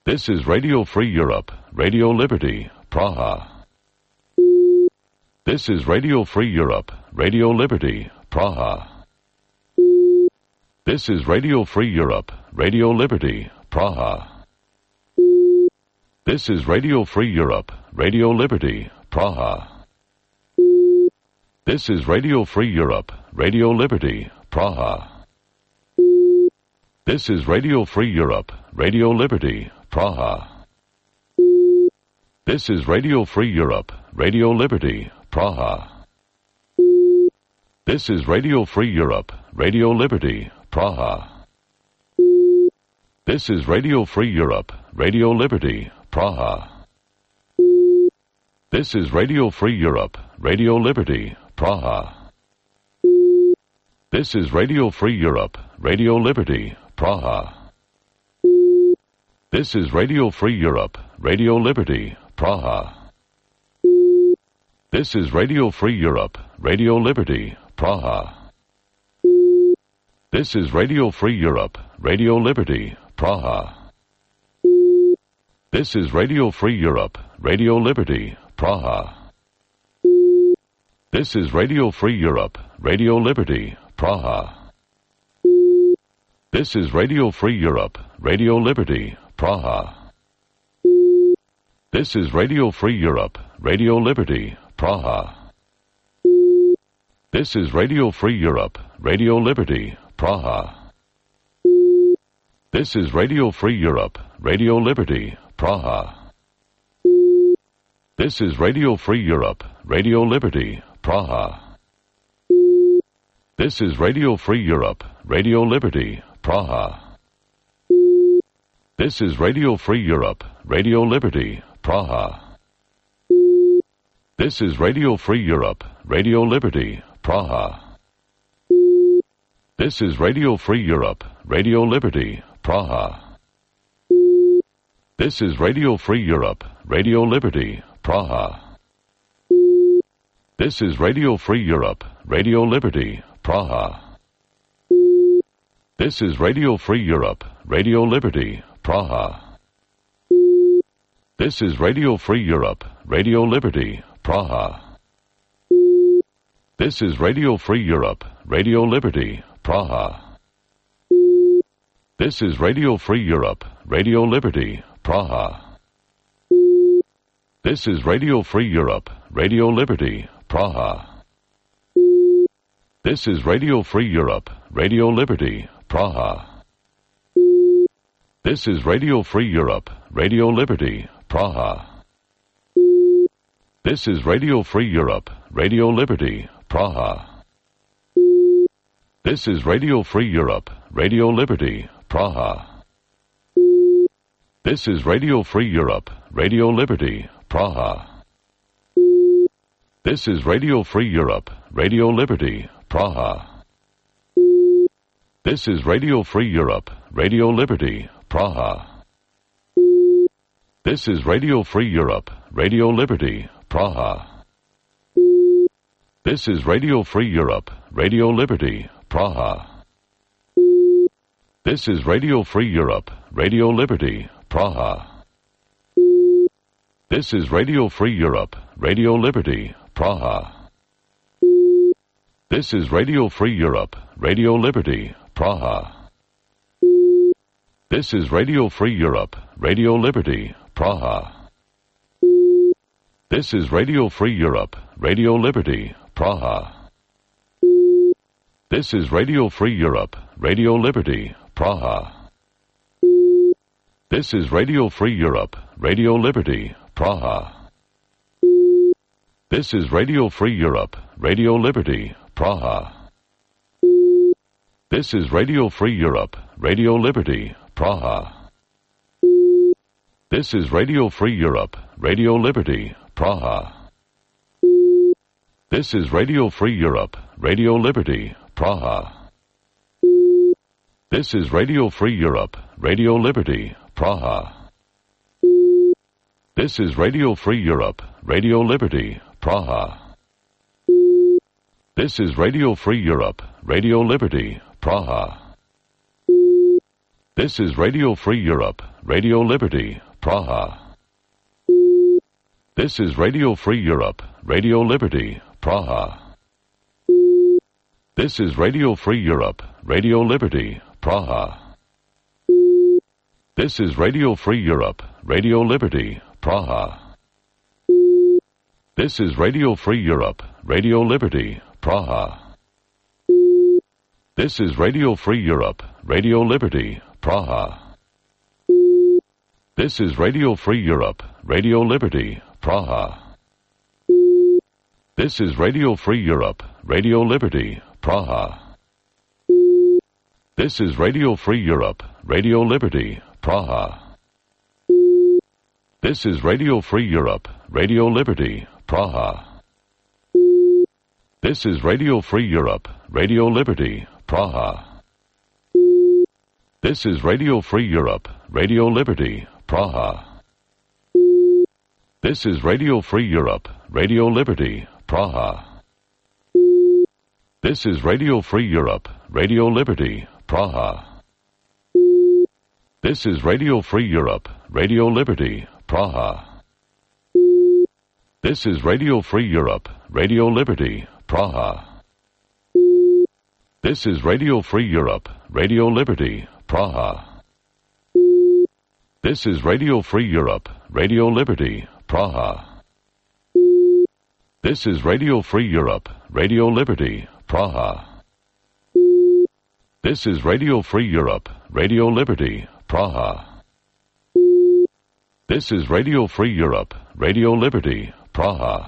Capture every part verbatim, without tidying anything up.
This is Radio Free Europe, Radio Liberty, Praha. This is Radio Free Europe, Radio Liberty, Praha. This is Radio Free Europe, Radio Liberty, Praha. This is Radio Free Europe, Radio Liberty, Praha. This is Radio Free Europe, Radio Liberty, Praha. This is Radio Free Europe, Radio Liberty, Praha. This is Radio Free Europe, Radio Liberty, Praha. This is Radio Free Europe, Radio Liberty, Praha. This is Radio Free Europe, Radio Liberty, Praha. This is Radio Free Europe, Radio Liberty, Praha. This is Radio Free Europe, Radio Liberty, Praha. This is Radio Free Europe, Radio Liberty, Praha. This is Radio Free Europe, Radio Liberty, Praha. This is Radio Free Europe, Radio Liberty, Praha. This is Radio Free Europe, Radio Liberty, Praha. This is Radio Free Europe, Radio Liberty, Praha. This is Radio Free Europe, Radio Liberty, Praha. This is Radio Free Europe, Radio Liberty, Praha. This is Radio Free Europe, Radio Liberty, Praha. This is Radio Free Europe, Radio Liberty, Praha. This is Radio Free Europe, Radio Liberty, Praha. This is Radio Free Europe, Radio Liberty, Praha. This is Radio Free Europe, Radio Liberty, Praha. This is Radio Free Europe, Radio Liberty, Praha. This is Radio Free Europe, Radio Liberty, Praha. This is Radio Free Europe, Radio Liberty, Praha. This is Radio Free Europe, Radio Liberty, Praha. This is Radio Free Europe, Radio Liberty, Praha. This is Radio Free Europe, Radio Liberty, Praha. This is Radio Free Europe, Radio Liberty, Praha. This is Radio Free Europe, Radio Liberty, Praha. This is Radio Free Europe, Radio Liberty, Praha. This is Radio Free Europe, Radio Liberty, Praha. This is Radio Free Europe, Radio Liberty, Praha. This is Radio Free Europe, Radio Liberty, Praha. This is Radio Free Europe, Radio Liberty, Praha. This is Radio Free Europe, Radio Liberty, Praha. This is Radio Free Europe, Radio Liberty, Praha. This is Radio Free Europe, Radio Liberty, Praha. This is Radio Free Europe, Radio Liberty, Praha. This is Radio Free Europe, Radio Liberty, Praha. This is Radio Free Europe, Radio Liberty, Praha. This is Radio Free Europe, Radio Liberty, Praha. This is Radio Free Europe, Radio Liberty, Praha. This is Radio Free Europe, Radio Liberty, Praha. This is Radio Free Europe, Radio Liberty, Praha. This is Radio Free Europe, Radio Liberty, Praha. This is Radio Free Europe, Radio Liberty, Praha. This is Radio Free Europe, Radio Liberty, Praha. This is Radio Free Europe, Radio Liberty, Praha. This is Radio Free Europe, Radio Liberty, Praha. This is Radio Free Europe, Radio Liberty, Praha. This is Radio Free Europe, Radio Liberty, Praha. This is Radio Free Europe, Radio Liberty, Praha. This is Radio Free Europe, Radio Liberty, Praha. This is Radio Free Europe, Radio Liberty, Praha. This is Radio Free Europe, Radio Liberty, Praha. This is Radio Free Europe, Radio Liberty, Praha. This is Radio Free Europe, Radio Liberty, Praha. This is Radio Free Europe, Radio Liberty, Praha. This is Radio Free Europe, Radio Liberty, Praha. This is Radio Free Europe, Radio Liberty, Praha. This is Radio Free Europe, Radio Liberty, Praha. This is Radio Free Europe, Radio Liberty, Praha. This is Radio Free Europe, Radio Liberty, Praha. This is Radio Free Europe, Radio Liberty, Praha. This is Radio Free Europe, Radio Liberty, Praha. This is Radio Free Europe, Radio Liberty, Praha. This is Radio Free Europe, Radio Liberty, Praha. This is Radio Free Europe, Radio Liberty, Praha. This is Radio Free Europe, Radio Liberty, Praha. This is Radio Free Europe, Radio Liberty, Praha. This is Radio Free Europe, Radio Liberty, Praha. This is Radio Free Europe, Radio Liberty, Praha. This is Radio Free Europe, Radio Liberty, Praha. This is Radio Free Europe, Radio Liberty, Praha.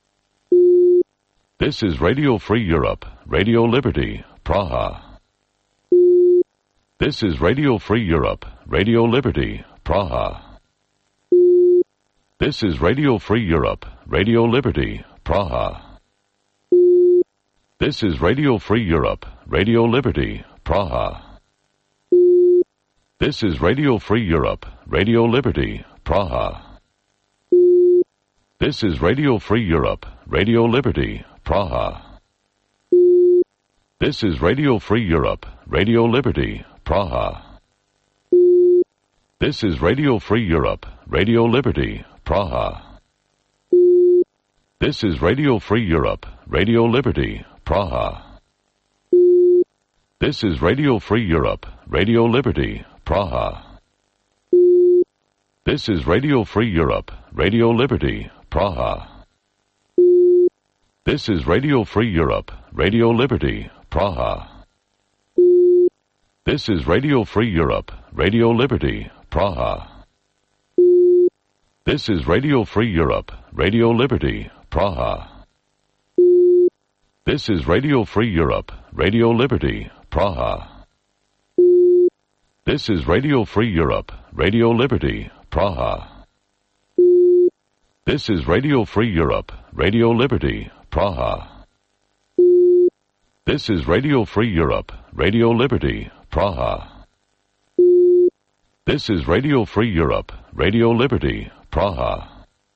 This is Radio Free Europe, Radio Liberty, Praha. This is Radio Free Europe, Radio Liberty, Praha. This is Radio Free Europe, Radio Liberty, Praha. This is Radio Free Europe, Radio Liberty, Praha. This is Radio Free Europe, Radio Liberty, Praha. This is Radio Free Europe, Radio Liberty, Praha. This is Radio Free Europe, Radio Liberty, Praha. This is Radio Free Europe, Radio Liberty, Praha. This is Radio Free Europe, Radio Liberty, Praha. This is Radio Free Europe, Radio Liberty, Praha. This is Radio Free Europe, Radio Liberty, Praha. This is Radio Free Europe, Radio Liberty, Praha. This is Radio Free Europe, Radio Liberty, Praha. This is Radio Free Europe, Radio Liberty, Praha. This is Radio Free Europe, Radio Liberty, Praha. This is Radio Free Europe, Radio Liberty, Praha. This is Radio Free Europe, Radio Liberty, Praha. This is Radio Free Europe, Radio Liberty, Praha. This is Radio Free Europe, Radio Liberty, Praha.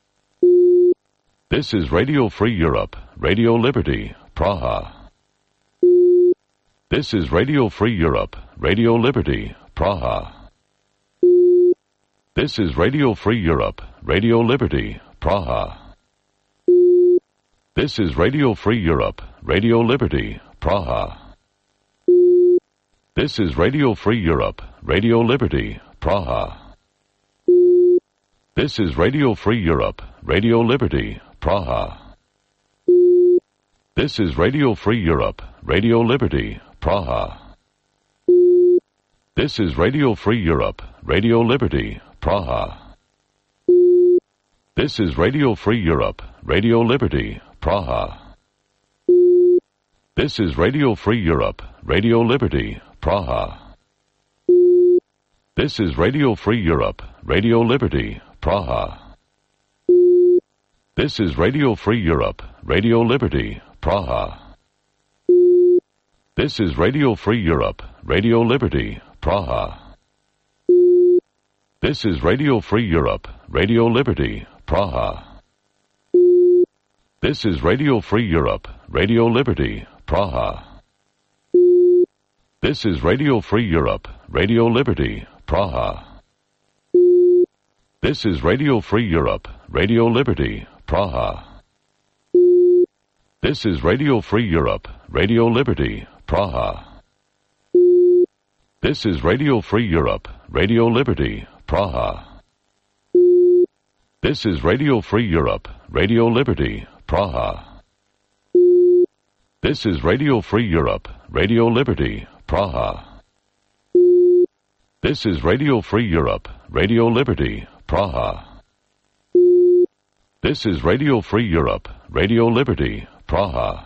This is Radio Free Europe, Radio Liberty, Praha. This is Radio Free Europe, Radio Liberty, Praha. This is Radio Free Europe, Radio Liberty, Praha. This is Radio Free Europe, Radio Liberty, Praha. This is Radio Free Europe, Radio Liberty, Praha. This is Radio Free Europe, Radio Liberty, Praha. This is Radio Free Europe, Radio Liberty, Praha. This is Radio Free Europe, Radio Liberty, Praha. This is Radio Free Europe, Radio Liberty, Praha. This is Radio Free Europe, Radio Liberty, Praha. This is Radio Free Europe, Radio Liberty, Praha. This is Radio Free Europe, Radio Liberty, Praha. This is Radio Free Europe, Radio Liberty, Praha. This is Radio Free Europe, Radio Liberty, Praha. This is Radio Free Europe, Radio Liberty, Praha. This is Radio Free Europe, Radio Liberty, Praha. This is Radio Free Europe, Radio Liberty, Praha. This is Radio Free Europe, Radio Liberty, Praha. This is Radio Free Europe, Radio Liberty, Praha. This is Radio Free Europe, Radio Liberty, Praha. This is Radio Free Europe, Radio Liberty, Praha. This is Radio Free Europe, Radio Liberty, Praha. This is Radio Free Europe, Radio Liberty, Praha.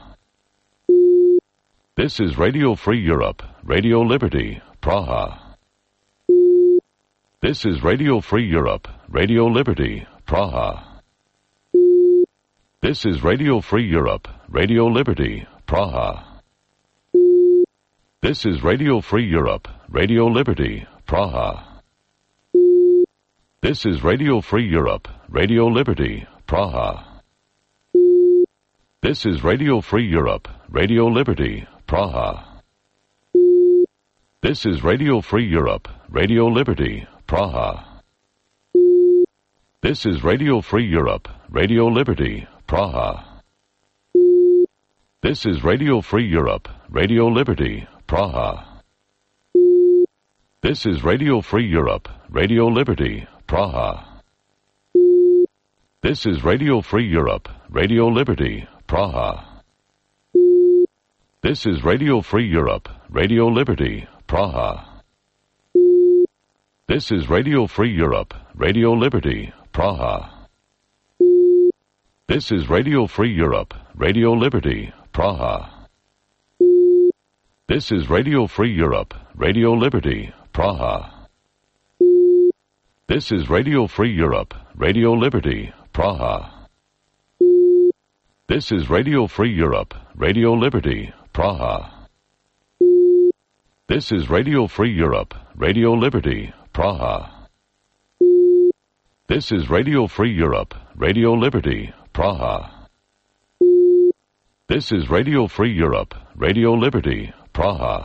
This is Radio Free Europe, Radio Liberty, Praha. This is Radio Free Europe, Radio Liberty, Praha. This is Radio Free Europe, Radio Liberty, Praha. This is Radio Free Europe, Radio Liberty, Praha. This is Radio Free Europe, Radio Liberty, Praha. This is Radio Free Europe, Radio Liberty, Praha. This is Radio Free Europe, Radio Liberty, Praha. This is Radio Free Europe, Radio Liberty, Praha. This is Radio Free Europe, Radio Liberty, Praha. This is Radio Free Europe, Radio Liberty, Praha. This is Radio Free Europe, Radio Liberty, Praha. This is Radio Free Europe, Radio Liberty, Praha. This is Radio Free Europe, Radio Liberty, Praha. This is Radio Free Europe, Radio Liberty, Praha. This is Radio Free Europe, Radio Liberty, Praha. This is Radio Free Europe, Radio Liberty, Praha. This is Radio Free Europe, Radio Liberty, Praha. This is Radio Free Europe, Radio Liberty, Praha. This is Radio Free Europe, Radio Liberty, Praha. This is Radio Free Europe, Radio Liberty, Praha.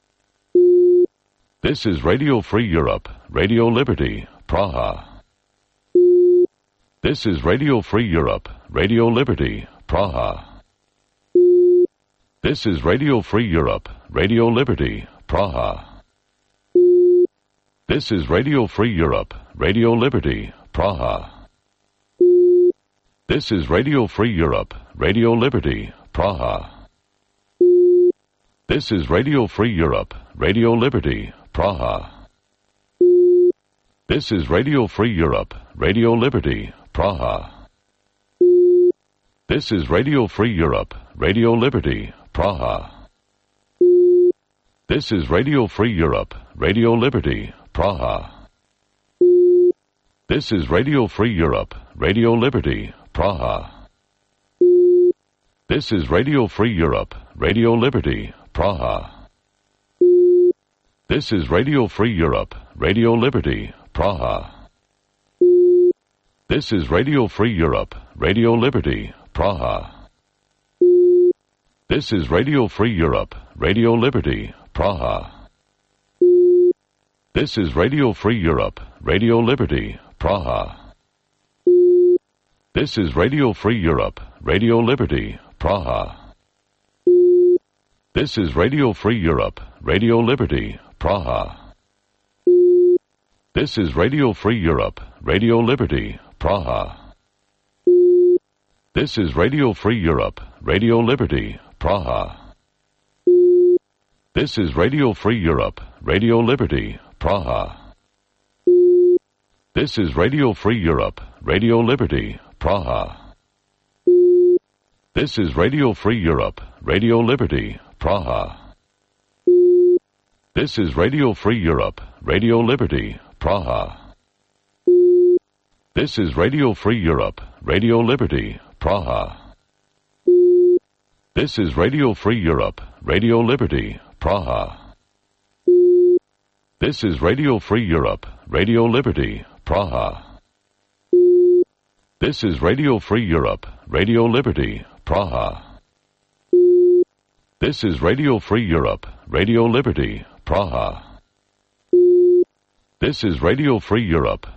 This is Radio Free Europe, Radio Liberty, Praha. This is Radio Free Europe, Radio Liberty, Praha. This is Radio Free Europe, Radio Liberty, Praha. This is Radio Free Europe, Radio Liberty, Praha. This is Radio Free Europe, Radio Liberty, Praha. This is Radio Free Europe, Radio Liberty, Praha. This is Radio Free Europe, Radio Liberty, Praha. This is Radio Free Europe, Radio Liberty, Praha. This is Radio Free Europe, Radio Liberty, Praha. This is Radio Free Europe, Radio Liberty, Praha. This is Radio Free Europe, Radio Liberty, Praha. This is Radio Free Europe, Radio Liberty, Praha. This is Radio Free Europe, Radio Liberty, Praha. This is Radio Free Europe, Radio Liberty, Praha. This is Radio Free Europe, Radio Liberty, Praha. This is Radio Free Europe, Radio Liberty, Praha. This is Radio Free Europe, Radio Liberty, Praha. This is Radio Free Europe, Radio Liberty, Praha. This is Radio Free Europe, Radio Liberty, Praha. This is Radio Free Europe, Radio Liberty, Praha. This is Radio Free Europe, Radio Liberty, Praha. This is Radio Free Europe, Radio Liberty, Praha. This is Radio Free Europe, Radio Liberty, Praha. This is Radio Free Europe, Radio Liberty, Praha. This is Radio Free Europe, Radio Liberty, Praha. This is Radio Free Europe, Radio Liberty, Praha. This is Radio Free Europe, Radio Liberty, Praha. This is Radio Free Europe, Radio Liberty, Praha. This is Radio Free Europe,